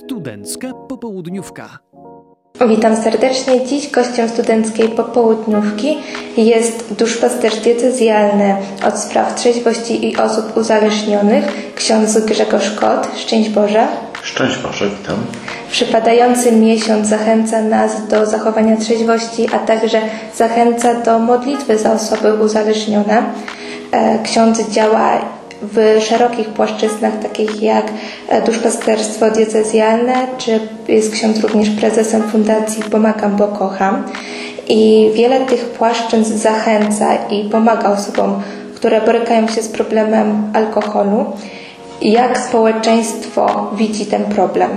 Studencka popołudniówka. Witam serdecznie. Dziś gościem studenckiej popołudniówki jest duszpasterz diecezjalny od spraw trzeźwości i osób uzależnionych, ksiądz Grzegorz Kot. Szczęść Boże. Szczęść Boże, witam. Przypadający miesiąc zachęca nas do zachowania trzeźwości, a także zachęca do modlitwy za osoby uzależnione. Ksiądz działa w szerokich płaszczyznach, takich jak duszpasterstwo diecezjalne, czy jest ksiądz również prezesem Fundacji Pomagam, bo kocham. I wiele tych płaszczyzn zachęca i pomaga osobom, które borykają się z problemem alkoholu. Jak społeczeństwo widzi ten problem?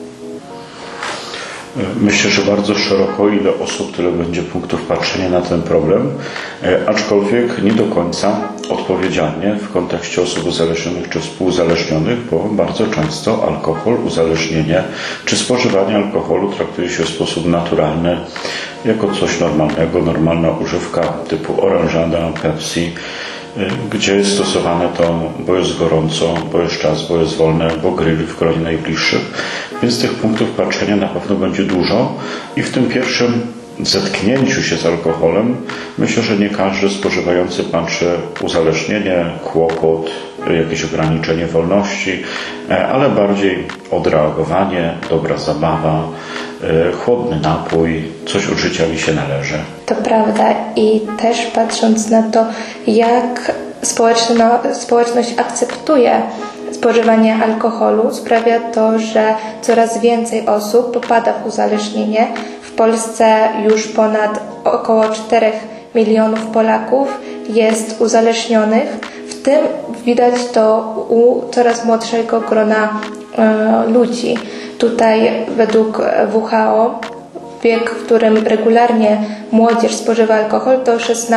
Myślę, że bardzo szeroko, ile osób, tyle będzie punktów patrzenia na ten problem, aczkolwiek nie do końca odpowiedzialnie w kontekście osób uzależnionych czy współuzależnionych, bo bardzo często alkohol, uzależnienie czy spożywanie alkoholu traktuje się w sposób naturalny, jako coś normalnego, normalna używka typu oranżada, Pepsi, gdzie jest stosowane to, bo jest gorąco, bo jest czas, bo jest wolne, bo grill w gronie najbliższych. Więc tych punktów patrzenia na pewno będzie dużo i w tym pierwszym zetknięciu się z alkoholem myślę, że nie każdy spożywający patrzy uzależnienie, kłopot, jakieś ograniczenie wolności, ale bardziej odreagowanie, dobra zabawa, chłodny napój, coś od życia mi się należy. To prawda i też patrząc na to, jak społeczność akceptuje spożywanie alkoholu, sprawia to, że coraz więcej osób popada w uzależnienie. W Polsce już ponad około 4 milionów Polaków jest uzależnionych. W tym widać to u coraz młodszego grona ludzi. Tutaj według WHO wiek, w którym regularnie młodzież spożywa alkohol, to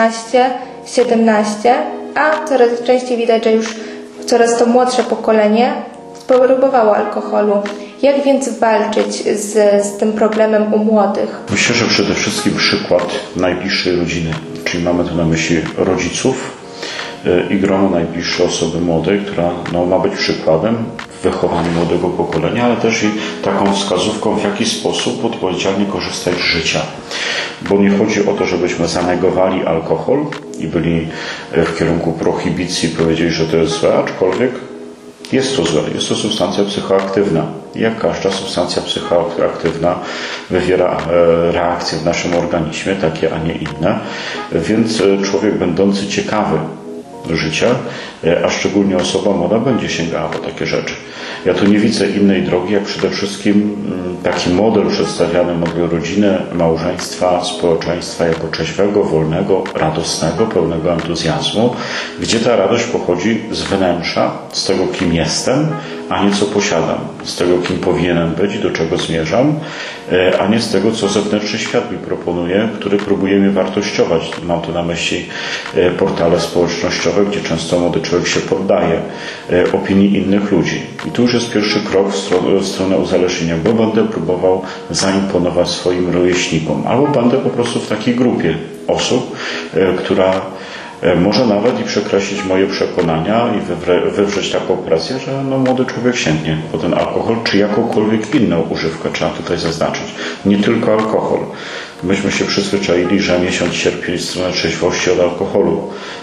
16-17, a coraz częściej widać, że już coraz to młodsze pokolenie spróbowało alkoholu. Jak więc walczyć z tym problemem u młodych? Myślę, że przede wszystkim przykład najbliższej rodziny, czyli mamy tu na myśli rodziców i grono najbliższej osoby młodej, która ma być przykładem w wychowaniu młodego pokolenia, ale też i taką wskazówką, w jaki sposób odpowiedzialnie korzystać z życia. Bo nie chodzi o to, żebyśmy zanegowali alkohol i byli w kierunku prohibicji, powiedzieli, że to jest złe, aczkolwiek jest to złe. Jest to substancja psychoaktywna. Jak każda substancja psychoaktywna wywiera reakcje w naszym organizmie, takie, a nie inne. Więc człowiek będący ciekawy życia, a szczególnie osoba młoda będzie sięgała po takie rzeczy. Ja tu nie widzę innej drogi, jak przede wszystkim taki model przedstawiany, model rodziny, małżeństwa, społeczeństwa jako trzeźwego, wolnego, radosnego, pełnego entuzjazmu, gdzie ta radość pochodzi z wnętrza, z tego, kim jestem, a nie co posiadam, z tego, kim powinienem być i do czego zmierzam, a nie z tego, co zewnętrzny świat mi proponuje, który próbuje mnie wartościować. Mam tu na myśli portale społecznościowe, gdzie często młody człowiek się poddaje opinii innych ludzi. I tu już jest pierwszy krok w stronę uzależnienia, bo będę próbował zaimponować swoim rówieśnikom, albo będę po prostu w takiej grupie osób, która może nawet i przekreślić moje przekonania i wywrzeć taką presję, że młody człowiek sięgnie po ten alkohol, czy jakąkolwiek inną używkę, trzeba tutaj zaznaczyć. Nie tylko alkohol. Myśmy się przyzwyczaili, że miesiąc sierpień w stronę trzeźwości od alkoholu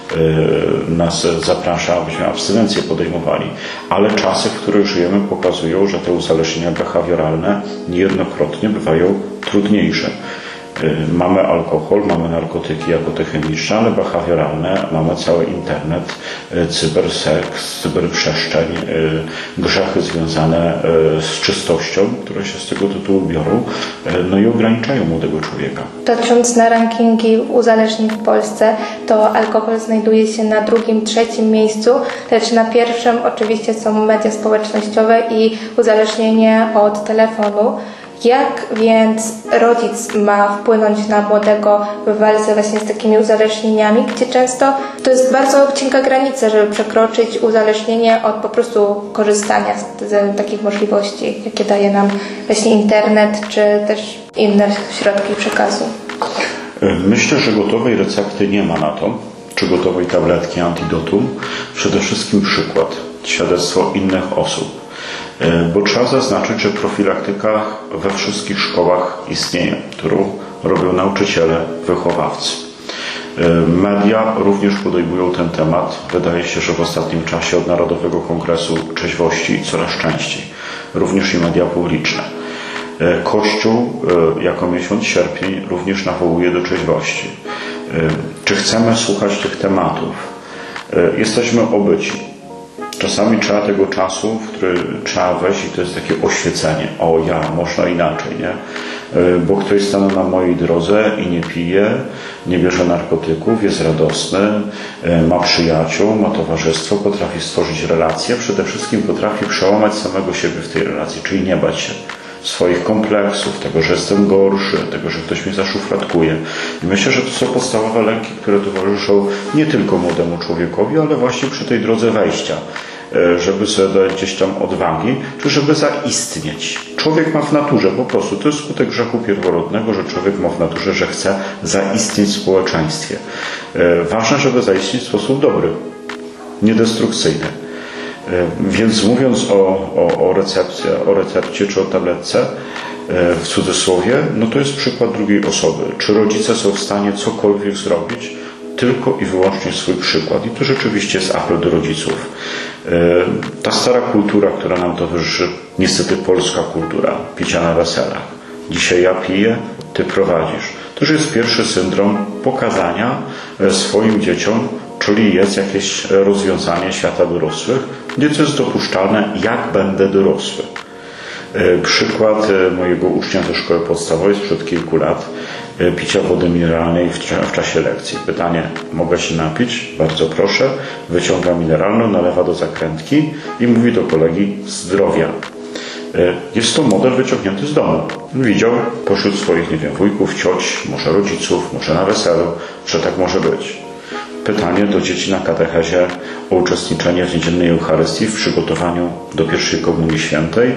nas zaprasza, abyśmy abstynencję podejmowali. Ale czasy, w których żyjemy, pokazują, że te uzależnienia behawioralne niejednokrotnie bywają trudniejsze. Mamy alkohol, mamy narkotyki jako te chemiczne, ale behawioralne, mamy cały internet, cyberseks, cyberprzestrzeń, grzechy związane z czystością, które się z tego tytułu biorą, i ograniczają młodego człowieka. Patrząc na rankingi uzależnień w Polsce, to alkohol znajduje się na 2., 3. miejscu, lecz na 1. oczywiście są media społecznościowe i uzależnienie od telefonu. Jak więc rodzic ma wpłynąć na młodego w walce właśnie z takimi uzależnieniami, gdzie często to jest bardzo cienka granica, żeby przekroczyć uzależnienie od po prostu korzystania z takich możliwości, jakie daje nam właśnie internet, czy też inne środki przekazu? Myślę, że gotowej recepty nie ma na to, czy gotowej tabletki, antidotum. Przede wszystkim przykład, świadectwo innych osób. Bo trzeba zaznaczyć, że profilaktyka we wszystkich szkołach istnieje, którą robią nauczyciele, wychowawcy. Media również podejmują ten temat. Wydaje się, że w ostatnim czasie od Narodowego Kongresu Trzeźwości coraz częściej. Również i media publiczne. Kościół jako miesiąc sierpień również nawołuje do trzeźwości. Czy chcemy słuchać tych tematów? Jesteśmy obyci. Czasami trzeba tego czasu, w który trzeba wejść i to jest takie oświecenie. O ja, można inaczej, nie? Bo ktoś stanął na mojej drodze i nie pije, nie bierze narkotyków, jest radosny, ma przyjaciół, ma towarzystwo, potrafi stworzyć relacje, przede wszystkim potrafi przełamać samego siebie w tej relacji, czyli nie bać się swoich kompleksów, tego, że jestem gorszy, tego, że ktoś mnie zaszufladkuje. I myślę, że to są podstawowe lęki, które towarzyszą nie tylko młodemu człowiekowi, ale właśnie przy tej drodze wejścia, żeby sobie dać gdzieś tam odwagi, czy żeby zaistnieć. Człowiek ma w naturze po prostu, to jest skutek grzechu pierworodnego, że człowiek ma w naturze, że chce zaistnieć w społeczeństwie. Ważne, żeby zaistnieć w sposób dobry, niedestrukcyjny. Więc mówiąc o recepcie czy o tabletce, w cudzysłowie, no to jest przykład drugiej osoby. Czy rodzice są w stanie cokolwiek zrobić? Tylko i wyłącznie swój przykład. I to rzeczywiście jest apel do rodziców. Ta stara kultura, która nam towarzyszy, niestety polska kultura, picia na weselach. Dzisiaj ja piję, ty prowadzisz. To już jest pierwszy syndrom pokazania swoim dzieciom, czyli jest jakieś rozwiązanie świata dorosłych, gdzie to jest dopuszczalne, jak będę dorosły. Przykład mojego ucznia ze szkoły podstawowej sprzed kilku lat, picia wody mineralnej w czasie lekcji. Pytanie, mogę się napić? Bardzo proszę. Wyciąga mineralną, nalewa do zakrętki i mówi do kolegi zdrowia. Jest to model wyciągnięty z domu. Widział pośród swoich, nie wiem, wujków, cioć, może rodziców, może na weselu, że tak może być. Pytanie do dzieci na katechezie o uczestniczenie w niedzielnej Eucharystii w przygotowaniu do pierwszej Komunii Świętej.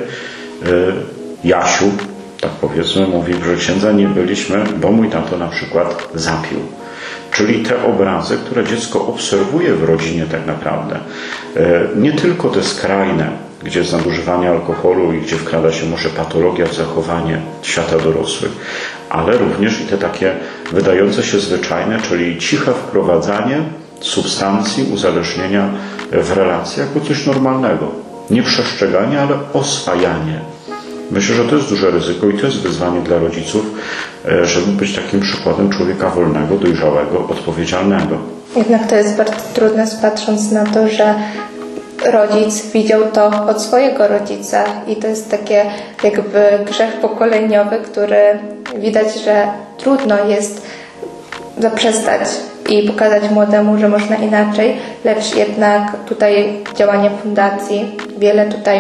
Jasiu, tak powiedzmy, mówi, że księdza nie byliśmy, bo mój tato na przykład zapił. Czyli te obrazy, które dziecko obserwuje w rodzinie tak naprawdę. Nie tylko te skrajne, gdzie jest nadużywanie alkoholu i gdzie wkrada się może patologia w zachowanie świata dorosłych, ale również i te takie wydające się zwyczajne, czyli ciche wprowadzanie substancji, uzależnienia w relacje jako coś normalnego. Nie przestrzeganie, ale oswajanie. Myślę, że to jest duże ryzyko i to jest wyzwanie dla rodziców, żeby być takim przykładem człowieka wolnego, dojrzałego, odpowiedzialnego. Jednak to jest bardzo trudne, patrząc na to, że rodzic widział to od swojego rodzica i to jest takie jakby grzech pokoleniowy, który widać, że trudno jest zaprzestać i pokazać młodemu, że można inaczej, lecz jednak tutaj działanie fundacji, wiele tutaj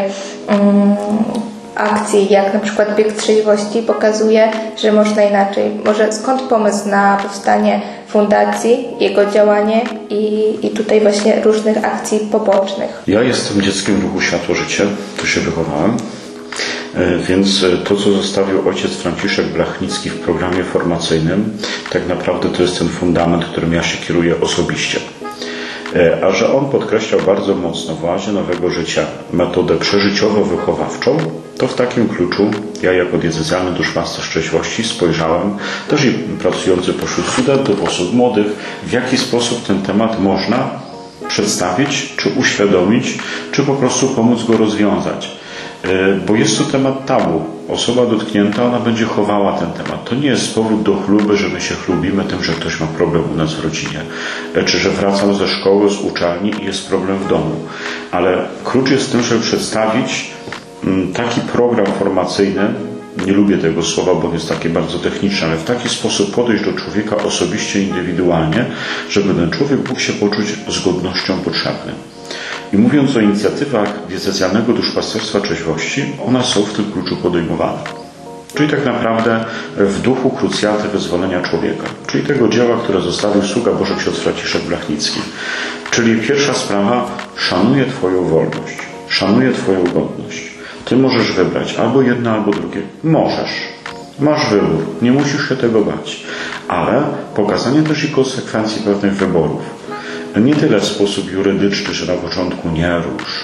akcji, jak na przykład Bieg Trzeźwości, pokazuje, że można inaczej. Może skąd pomysł na powstanie fundacji, jego działanie i tutaj właśnie różnych akcji pobocznych? Ja jestem dzieckiem ruchu Światło Życie, tu się wychowałem, więc to, co zostawił ojciec Franciszek Blachnicki w programie formacyjnym, tak naprawdę to jest ten fundament, którym ja się kieruję osobiście. A że on podkreślał bardzo mocno w Oazie Nowego Życia metodę przeżyciowo-wychowawczą, to w takim kluczu ja jako diecezjalny duszpasterz trzeźwości spojrzałem, też i pracujący pośród studentów, osób młodych, w jaki sposób ten temat można przedstawić, czy uświadomić, czy po prostu pomóc go rozwiązać. Bo jest to temat tabu. Osoba dotknięta, ona będzie chowała ten temat. To nie jest powód do chluby, że my się chlubimy tym, że ktoś ma problem u nas w rodzinie. Czy że wracam ze szkoły, z uczelni i jest problem w domu. Ale klucz jest w tym, żeby przedstawić taki program formacyjny, nie lubię tego słowa, bo jest takie bardzo techniczne, ale w taki sposób podejść do człowieka osobiście, indywidualnie, żeby ten człowiek mógł się poczuć z godnością potrzebnym. I mówiąc o inicjatywach diecezjalnego duszpasterstwa trzeźwości, one są w tym kluczu podejmowane. Czyli tak naprawdę w duchu krucjaty wyzwolenia człowieka. Czyli tego dzieła, które zostawił sługa Boży ksiądz Franciszek Blachnicki. Czyli pierwsza sprawa, szanuję Twoją wolność, szanuję Twoją godność. Ty możesz wybrać albo jedno, albo drugie. Możesz. Masz wybór. Nie musisz się tego bać. Ale pokazanie też i konsekwencji pewnych wyborów. Nie tyle w sposób jurydyczny, że na początku nie rusz,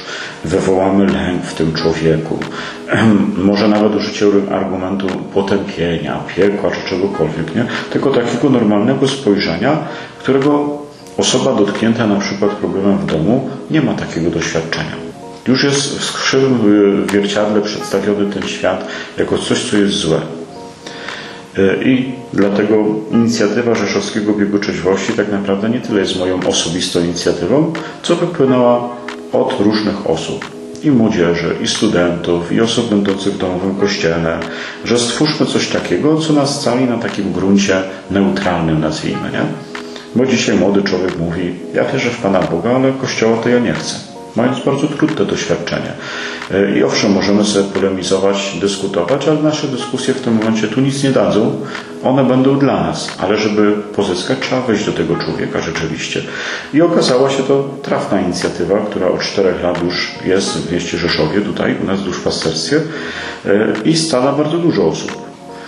wywołamy lęk w tym człowieku, może nawet użycie argumentu potępienia, piekła czy czegokolwiek, nie? Tylko takiego normalnego spojrzenia, którego osoba dotknięta na przykład problemem w domu nie ma takiego doświadczenia. Już jest w skrzywym wierciadle przedstawiony ten świat jako coś, co jest złe. I dlatego inicjatywa Rzeszowskiego Biegu Trzeźwości tak naprawdę nie tyle jest moją osobistą inicjatywą, co wypłynęła od różnych osób. I młodzieży, i studentów, i osób będących w domowym kościele, że stwórzmy coś takiego, co nas scali na takim gruncie neutralnym, nazwijmy, nie? Bo dzisiaj młody człowiek mówi, ja wierzę w Pana Boga, ale Kościoła to ja nie chcę. Mając bardzo trudne doświadczenie. I owszem, możemy sobie polemizować, dyskutować, ale nasze dyskusje w tym momencie tu nic nie dadzą. One będą dla nas, ale żeby pozyskać, trzeba wejść do tego człowieka rzeczywiście. I okazała się to trafna inicjatywa, która od 4 lat już jest w mieście Rzeszowie, tutaj u nas w duszpasterstwie i scala bardzo dużo osób.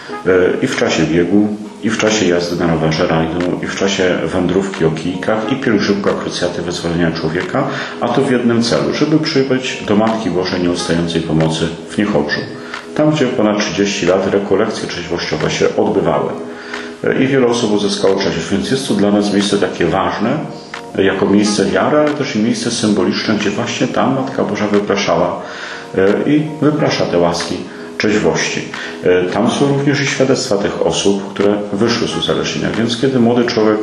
I w czasie biegu, i w czasie jazdy na rowerze rajdu, i w czasie wędrówki o kijkach, i pielgrzymka Krucjaty Wyzwolenia Człowieka, a to w jednym celu, żeby przybyć do Matki Bożej Nieustającej Pomocy w Niechobrzu. Tam, gdzie ponad 30 lat rekolekcje trzeźwościowe się odbywały. I wiele osób uzyskało trzeźwość, więc jest to dla nas miejsce takie ważne, jako miejsce wiary, ale też i miejsce symboliczne, gdzie właśnie tam Matka Boża wypraszała i wyprasza te łaski trzeźwości. Tam są również i świadectwa tych osób, które wyszły z uzależnienia. Więc kiedy młody człowiek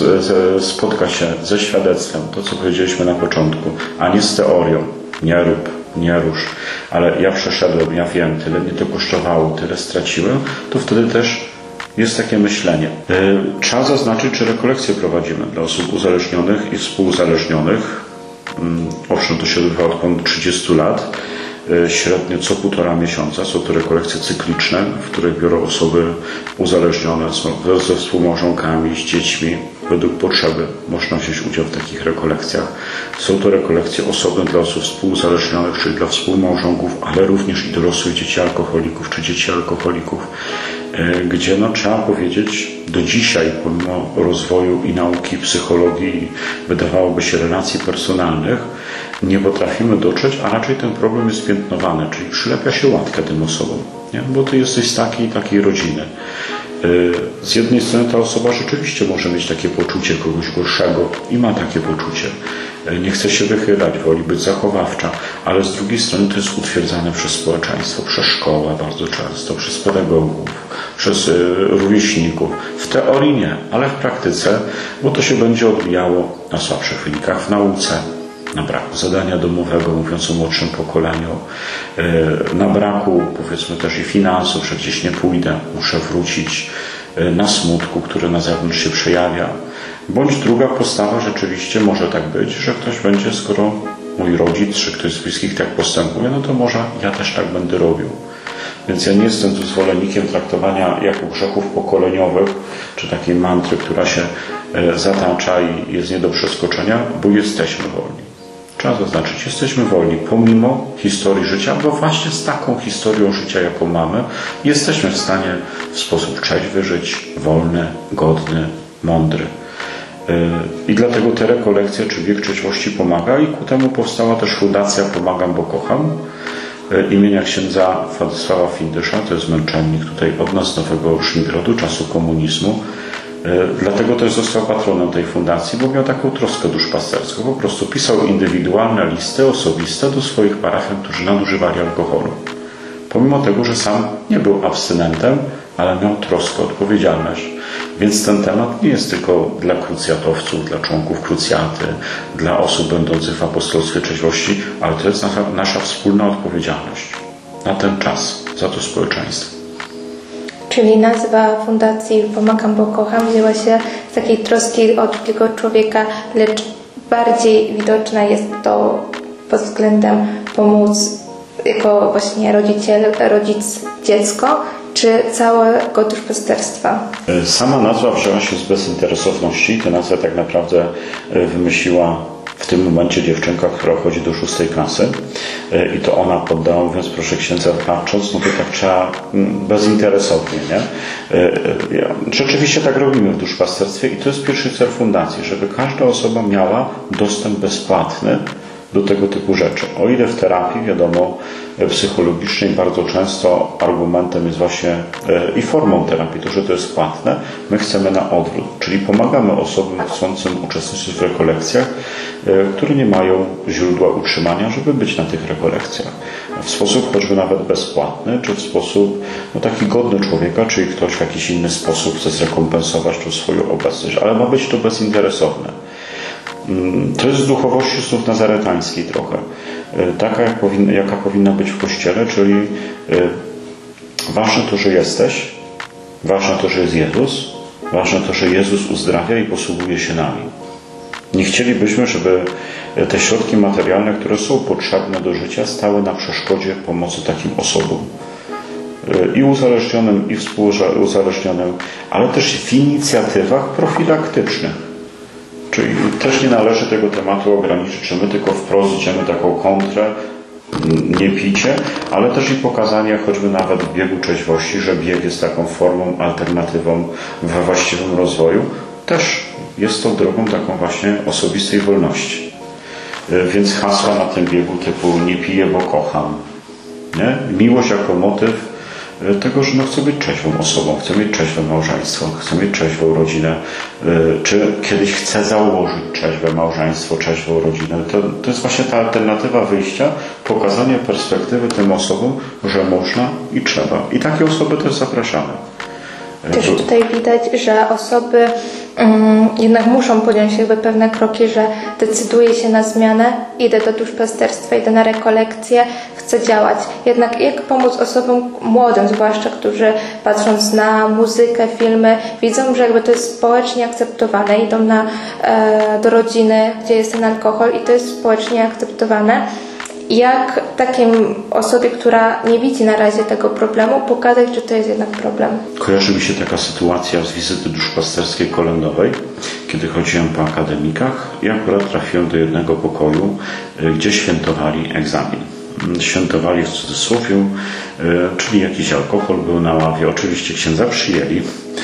spotka się ze świadectwem, to co powiedzieliśmy na początku, a nie z teorią, nie rób, nie rusz, ale ja przeszedłem, ja wiem, tyle mnie to kosztowało, tyle straciłem, to wtedy też jest takie myślenie. Trzeba zaznaczyć, że rekolekcje prowadzimy dla osób uzależnionych i współuzależnionych. Owszem, to się odbywa od ponad 30 lat. Średnio co 1,5 miesiąca. Są to rekolekcje cykliczne, w których biorą osoby uzależnione ze współmałżonkami, z dziećmi. Według potrzeby można wziąć udział w takich rekolekcjach. Są to rekolekcje osobne dla osób współuzależnionych, czyli dla współmałżonków, ale również i dorosłych dzieci alkoholików czy dzieci alkoholików, gdzie trzeba powiedzieć, do dzisiaj pomimo rozwoju i nauki psychologii, wydawałoby się relacji personalnych, nie potrafimy dotrzeć, a raczej ten problem jest piętnowany, czyli przylepia się łatkę tym osobom, nie? Bo ty jesteś z takiej i takiej rodziny. Z jednej strony ta osoba rzeczywiście może mieć takie poczucie kogoś gorszego i ma takie poczucie. Nie chce się wychylać, woli być zachowawcza, ale z drugiej strony to jest utwierdzane przez społeczeństwo, przez szkołę bardzo często, przez pedagogów, przez rówieśników. W teorii nie, ale w praktyce, bo to się będzie odbijało na słabszych wynikach w nauce, na braku zadania domowego, mówiąc o młodszym pokoleniu, na braku, powiedzmy, też i finansów, że gdzieś nie pójdę, muszę wrócić, na smutku, który na zewnątrz się przejawia. Bądź druga postawa, rzeczywiście może tak być, że ktoś będzie, skoro mój rodzic, czy ktoś z bliskich tak postępuje, no to może ja też tak będę robił. Więc ja nie jestem tu zwolennikiem traktowania jako grzechów pokoleniowych, czy takiej mantry, która się zatacza i jest nie do przeskoczenia, bo jesteśmy wolni. Trzeba zaznaczyć, jesteśmy wolni pomimo historii życia, bo właśnie z taką historią życia, jaką mamy, jesteśmy w stanie w sposób trzeźwy żyć, wolny, godny, mądry. I dlatego te rekolekcje, czy Bieg Trzeźwości pomaga i ku temu powstała też Fundacja Pomagam, bo kocham imienia księdza Władysława Findysza, to jest męczennik tutaj od nas Nowego Szmigrodu, czasu komunizmu. Dlatego też został patronem tej fundacji, bo miał taką troskę duszpasterską. Po prostu pisał indywidualne listy osobiste do swoich parafian, którzy nadużywali alkoholu. Pomimo tego, że sam nie był abstynentem, ale miał troskę, odpowiedzialność. Więc ten temat nie jest tylko dla krucjatowców, dla członków krucjaty, dla osób będących w apostolstwie trzeźwości, ale to jest nasza wspólna odpowiedzialność na ten czas, za to społeczeństwo. Czyli nazwa Fundacji Pomagam, bo kocham wzięła się z takiej troski o drugiego człowieka, lecz bardziej widoczna jest to pod względem pomóc jako właśnie rodzic, dziecko, czy całego duszpasterstwa? Sama nazwa wzięła się z bezinteresowności. Tę nazwę tak naprawdę wymyśliła w tym momencie dziewczynka, która chodzi do 6. klasy i to ona poddała, mówiąc, proszę księdza, patrząc, no to tak trzeba bezinteresownie, nie? Rzeczywiście tak robimy w duszpasterstwie i to jest pierwszy cel fundacji, żeby każda osoba miała dostęp bezpłatny do tego typu rzeczy. O ile w terapii, wiadomo, psychologicznej bardzo często argumentem jest właśnie i formą terapii to, że to jest płatne, my chcemy na odwrót, czyli pomagamy osobom chcącym uczestniczyć w rekolekcjach, które nie mają źródła utrzymania, żeby być na tych rekolekcjach. W sposób choćby nawet bezpłatny, czy w sposób taki godny człowieka, czyli ktoś w jakiś inny sposób chce zrekompensować tą swoją obecność, ale ma być to bezinteresowne. To jest z duchowości znów nazaretańskiej trochę. Taka, jaka powinna być w Kościele, czyli ważne to, że jesteś, ważne to, że jest Jezus, ważne to, że Jezus uzdrawia i posługuje się nami. Nie chcielibyśmy, żeby te środki materialne, które są potrzebne do życia, stały na przeszkodzie pomocy takim osobom. I uzależnionym, i współuzależnionym, ale też w inicjatywach profilaktycznych. Czyli też nie należy tego tematu ograniczyć, czy my tylko wprost idziemy taką kontrę, nie picie, ale też i pokazanie choćby nawet biegu trzeźwości, że bieg jest taką formą, alternatywą we właściwym rozwoju. Też jest to drogą taką właśnie osobistej wolności. Więc hasła na tym biegu typu nie piję, bo kocham. Nie? Miłość jako motyw tego, że chcę być trzeźwą osobą, chcę mieć trzeźwe małżeństwo, chcę mieć trzeźwą rodzinę, czy kiedyś chcę założyć trzeźwe małżeństwo, trzeźwą rodzinę. To jest właśnie ta alternatywa wyjścia, pokazanie perspektywy tym osobom, że można i trzeba. I takie osoby też zapraszamy. Też tutaj widać, że osoby jednak muszą podjąć pewne kroki, że decyduję się na zmianę, idę do duszpasterstwa, idę na rekolekcje, chcę działać. Jednak jak pomóc osobom młodym, zwłaszcza, którzy patrząc na muzykę, filmy, widzą, że to jest społecznie akceptowane, idą do rodziny, gdzie jest ten alkohol i to jest społecznie akceptowane. Jak takim osobie, która nie widzi na razie tego problemu, pokazać, że to jest jednak problem? Kojarzy mi się taka sytuacja z wizyty duszpasterskiej kolędowej, kiedy chodziłem po akademikach i akurat trafiłem do jednego pokoju, gdzie świętowali egzamin. Świętowali w cudzysłowie, czyli jakiś alkohol był na ławie. Oczywiście księdza przyjęli,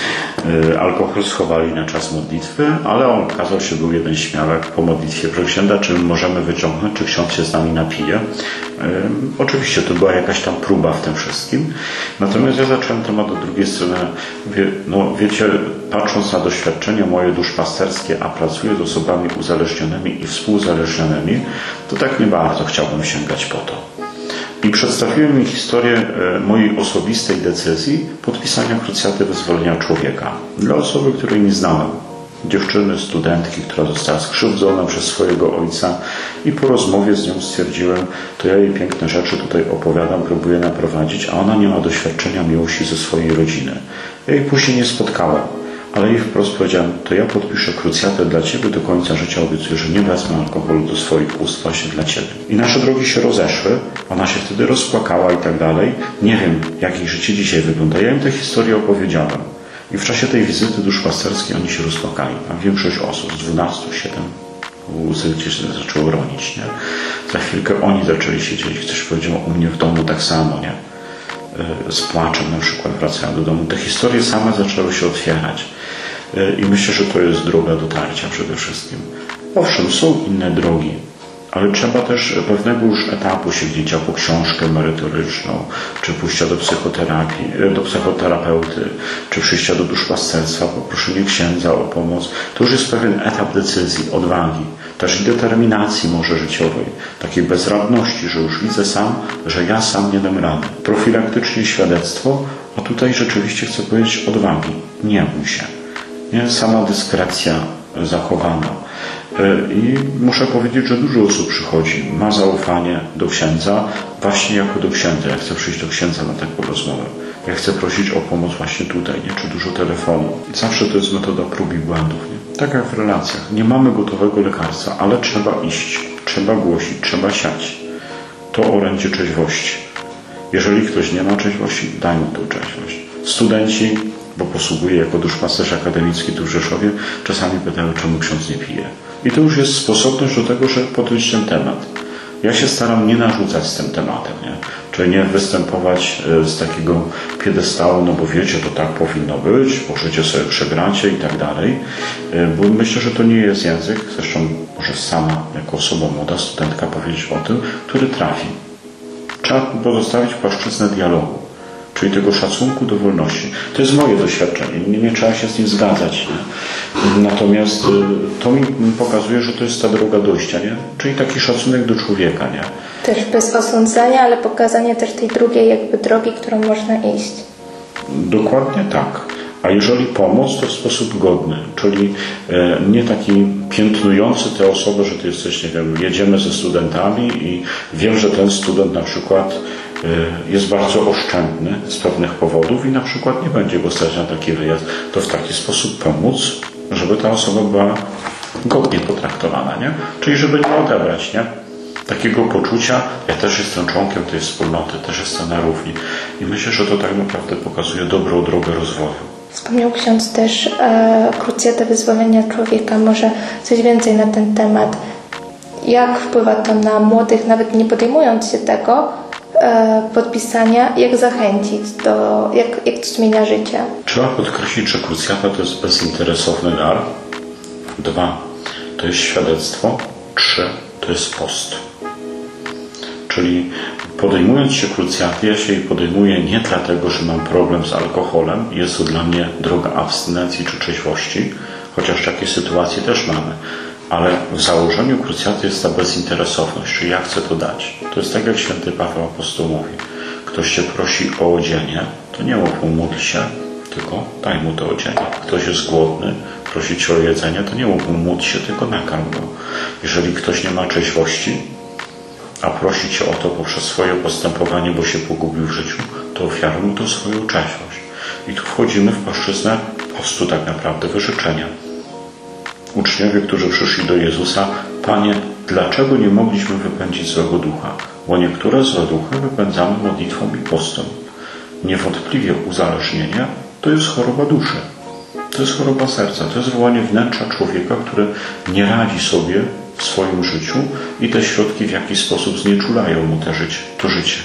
alkohol schowali na czas modlitwy, ale on okazał się, był jeden śmiałek po modlitwie. Proszę księdza, czy możemy wyciągnąć, czy ksiądz się z nami napije? Oczywiście to była jakaś tam próba w tym wszystkim. Natomiast ja zacząłem temat od drugiej strony. Wiecie, patrząc na doświadczenia moje duszpasterskie, a pracuję z osobami uzależnionymi i współuzależnionymi, to tak nie bardzo chciałbym sięgać po to. I przedstawiłem mi historię mojej osobistej decyzji podpisania krucjaty wyzwolenia człowieka dla osoby, której nie znałem. Dziewczyny, studentki, która została skrzywdzona przez swojego ojca i po rozmowie z nią stwierdziłem, to ja jej piękne rzeczy tutaj opowiadam, próbuję naprowadzić, a ona nie ma doświadczenia miłości ze swojej rodziny. Ja jej później nie spotkałem, ale jej wprost powiedziałem, to ja podpiszę krucjatę dla Ciebie, do końca życia obiecuję, że nie wezmę alkoholu do swoich ust właśnie dla Ciebie. I nasze drogi się rozeszły, ona się wtedy rozpłakała i tak dalej. Nie wiem, jak jej życie dzisiaj wygląda. Ja im tę historię opowiedziałem. I w czasie tej wizyty duszpasterskiej oni się rozpłakali. Tam większość osób, z 12, 7 łzy gdzieś zaczęło ronić, nie? Za chwilkę oni zaczęli się dzielić. Ktoś powiedział, u mnie w domu tak samo, nie? Z płaczem na przykład wracają do domu. Te historie same zaczęły się otwierać. I myślę, że to jest droga dotarcia przede wszystkim. Owszem, są inne drogi, ale trzeba też pewnego już etapu sięgnięcia po książkę merytoryczną, czy pójścia do psychoterapii, do psychoterapeuty, czy przyjścia do duszpasterstwa, poproszenie księdza o pomoc. To już jest pewien etap decyzji, odwagi, też i determinacji może życiowej, takiej bezradności, że już widzę sam, że ja sam nie dam rady. Profilaktycznie świadectwo, a tutaj rzeczywiście chcę powiedzieć odwagi. Nie bój się. Nie? Sama dyskrecja zachowana. I muszę powiedzieć, że dużo osób przychodzi, ma zaufanie do księdza, właśnie jako do księdza. Ja chcę przyjść do księdza na taką rozmowę. Ja chcę prosić o pomoc właśnie tutaj, nie? Czy dużo telefonu. Zawsze to jest metoda prób i błędów. Nie? Tak jak w relacjach. Nie mamy gotowego lekarstwa, ale trzeba iść, trzeba głosić, trzeba siać. To orędzie trzeźwości. Jeżeli ktoś nie ma trzeźwości, daj mu tą trzeźwość. Studenci, bo posługuję jako duszpasterz akademicki tu w Rzeszowie, czasami pytają, czemu ksiądz nie pije. I to już jest sposobność do tego, żeby podjąć ten temat. Ja się staram nie narzucać z tym tematem. Nie? Czyli nie występować z takiego piedestału, no bo wiecie, to tak powinno być, możecie sobie przegracie i tak dalej. Bo myślę, że to nie jest język, zresztą może sama jako osoba młoda, studentka powiedzieć o tym, który trafi. Trzeba pozostawić płaszczyznę dialogu, czyli tego szacunku do wolności. To jest moje doświadczenie, nie trzeba się z nim zgadzać. Nie? Natomiast to mi pokazuje, że to jest ta droga dojścia, nie? Czyli taki szacunek do człowieka. Nie? Też bez osądzania, ale pokazanie też tej drugiej jakby drogi, którą można iść. Dokładnie tak. A jeżeli pomoc, to w sposób godny, czyli nie taki piętnujący tę osobę, że ty jesteś, nie wiem, jedziemy ze studentami i wiem, że ten student na przykład jest bardzo oszczędny z pewnych powodów i na przykład nie będzie go stać na taki wyjazd, to w taki sposób pomóc, żeby ta osoba była godnie potraktowana, nie? Czyli żeby nie odebrać, nie? Takiego poczucia, ja też jestem członkiem tej wspólnoty, też jestem na równi. I myślę, że to tak naprawdę pokazuje dobrą drogę rozwoju. Wspomniał ksiądz też krucjatę wyzwolenia człowieka. Może coś więcej na ten temat. Jak wpływa to na młodych, nawet nie podejmując się tego podpisania, jak zachęcić, jak to zmienia życie? Trzeba podkreślić, że krucjata to jest bezinteresowny dar. 2. To jest świadectwo. 3. To jest post. Czyli podejmując się krucjaty, ja się jej podejmuję nie dlatego, że mam problem z alkoholem, jest to dla mnie droga abstynencji czy trzeźwości, chociaż takie sytuacje też mamy. Ale w założeniu krucjaty jest ta bezinteresowność, czyli ja chcę to dać. To jest tak, jak święty Paweł Apostoł mówi. Ktoś cię prosi o odzienie, to nie mów mu módl się, tylko daj mu to odzienie. Ktoś jest głodny, prosi cię o jedzenie, to nie mów mu módl się, tylko nakarm go. Jeżeli ktoś nie ma trzeźwości, a prosi cię o to poprzez swoje postępowanie, bo się pogubił w życiu, to ofiaruj mu to swoją trzeźwość. I tu wchodzimy w płaszczyznę postu tak naprawdę, wyrzeczenia. Uczniowie, którzy przyszli do Jezusa, Panie, dlaczego nie mogliśmy wypędzić złego ducha? Bo niektóre złe duchy wypędzamy modlitwą i postem. Niewątpliwie uzależnienie to jest choroba duszy. To jest choroba serca. To jest wołanie wnętrza człowieka, który nie radzi sobie w swoim życiu i te środki w jakiś sposób znieczulają mu to życie.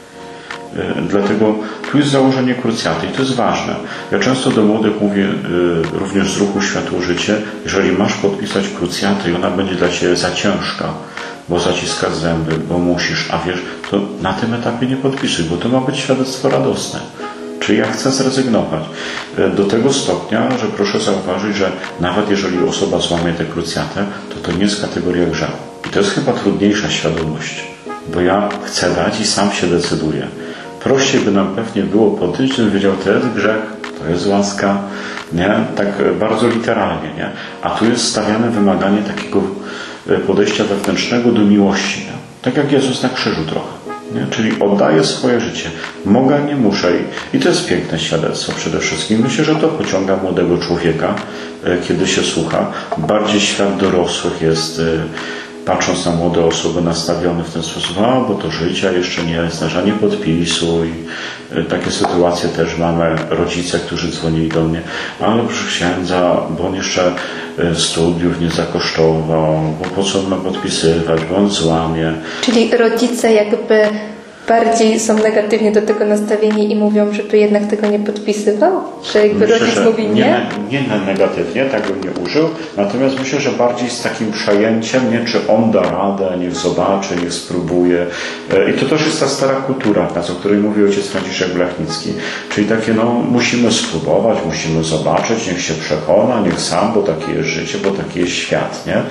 Dlatego tu jest założenie krucjaty i to jest ważne. Ja często do młodych mówię, również z ruchu Światło Życie, jeżeli masz podpisać krucjatę i ona będzie dla ciebie za ciężka, bo zaciskasz zęby, bo musisz, a wiesz, to na tym etapie nie podpisuj, bo to ma być świadectwo radosne. Czyli ja chcę zrezygnować. Do tego stopnia, że proszę zauważyć, że nawet jeżeli osoba złamie tę krucjatę, to nie jest kategoria grzechu. I to jest chyba trudniejsza świadomość, bo ja chcę dać i sam się decyduję. Prościej by nam pewnie było podejść, żebym wiedział, to jest grzech, to jest łaska, nie? Tak bardzo literalnie, nie? A tu jest stawiane wymaganie takiego podejścia wewnętrznego do miłości, nie? Tak jak Jezus na krzyżu trochę. Nie? Czyli oddaję swoje życie. Mogę, nie muszę. I to jest piękne świadectwo przede wszystkim. Myślę, że to pociąga młodego człowieka, kiedy się słucha. Bardziej świat dorosłych jest, patrząc na młode osoby, nastawiony w ten sposób, bo to życie jeszcze nie jest, nie podpisuj. Takie sytuacje też mamy. Rodzice, którzy dzwonili do mnie, ale proszę księdza, bo on jeszcze studiów nie zakosztował, bo po co ma podpisywać, bo on złamie. Czyli rodzice jakby bardziej są negatywnie do tego nastawieni i mówią, żeby jednak tego nie podpisywał? Że jakby myślę, rodzic mówi nie? Nie negatywnie, tak bym nie użył. Natomiast myślę, że bardziej z takim przejęciem, nie, czy on da radę, niech zobaczy, niech spróbuje. I to też jest ta stara kultura, o której mówił ojciec Franciszek Blachnicki. Czyli takie, musimy spróbować, musimy zobaczyć, niech się przekona, niech sam, bo takie jest życie, bo taki jest świat, nie?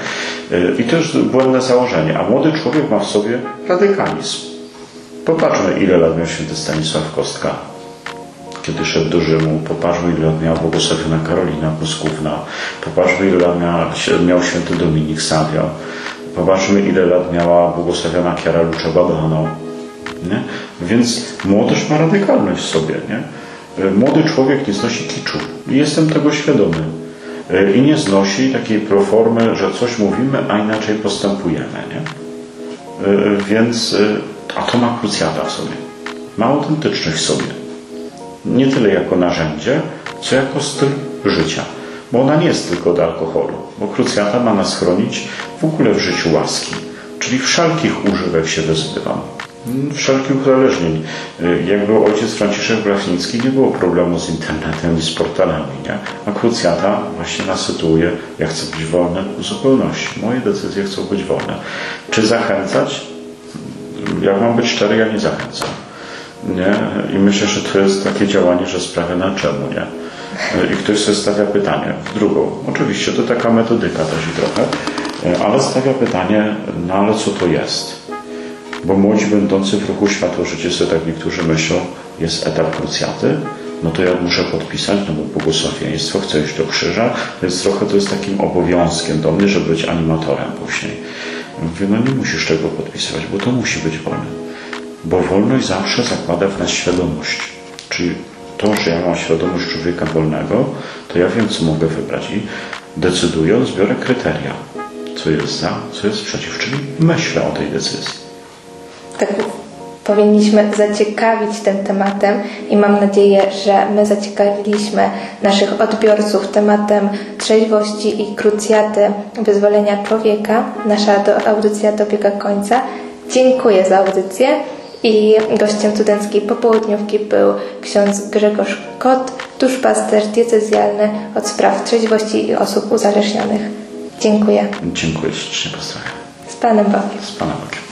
I to jest błędne założenie. A młody człowiek ma w sobie radykalizm. Popatrzmy, ile lat miał święty Stanisław Kostka, kiedy szedł do Rzymu. Popatrzmy, ile lat miała błogosławiona Karolina Moskówna. Popatrzmy, ile lat miał święty Dominik Savio. Popatrzmy, ile lat miała błogosławiona Chiara Luce-Babano. Nie? Więc młodość ma radykalność w sobie. Nie? Młody człowiek nie znosi kiczu. I jestem tego świadomy. I nie znosi takiej proformy, że coś mówimy, a inaczej postępujemy. Nie? Więc a to ma krucjata w sobie. Ma autentyczność w sobie. Nie tyle jako narzędzie, co jako styl życia. Bo ona nie jest tylko do alkoholu. Bo krucjata ma nas chronić w ogóle w życiu łaski. Czyli wszelkich używek się wyzbywam. Wszelkich uzależnień. Jak był ojciec Franciszek Blachnicki, nie było problemu z internetem i z portalami, nie? A krucjata właśnie nas sytuuje, ja chcę być wolny w zupełności. Moje decyzje chcą być wolne. Czy zachęcać? Jak mam być szczery, ja nie zachęcam. Nie? I myślę, że to jest takie działanie, że sprawia na czemu, nie? I ktoś sobie stawia pytanie w drugą. Oczywiście to taka metodyka też i trochę, ale stawia pytanie, no ale co to jest? Bo młodzi będący w ruchu Światło Życie sobie tak niektórzy myślą, jest etap krucjaty, no to ja muszę podpisać, no bo błogosławieństwo, chcę iść do krzyża, więc trochę to jest takim obowiązkiem do mnie, żeby być animatorem później. Mówię, no nie musisz tego podpisywać, bo to musi być wolne. Bo wolność zawsze zakłada w nas świadomość. Czyli to, że ja mam świadomość człowieka wolnego, to ja wiem, co mogę wybrać i decydując, biorę kryteria. Co jest za, co jest przeciw, czyli myślę o tej decyzji. Tak powinniśmy zaciekawić tym tematem i mam nadzieję, że my zaciekawiliśmy naszych odbiorców tematem trzeźwości i krucjaty wyzwolenia człowieka. Nasza audycja dobiega końca. Dziękuję za audycję i gościem studenckiej popołudniówki był ksiądz Grzegorz Kot, duszpasterz diecezjalny od spraw trzeźwości i osób uzależnionych. Dziękuję. Dziękuję ślicznie, pozdrawiam. Z Panem Bogiem. Z Panem Bogiem.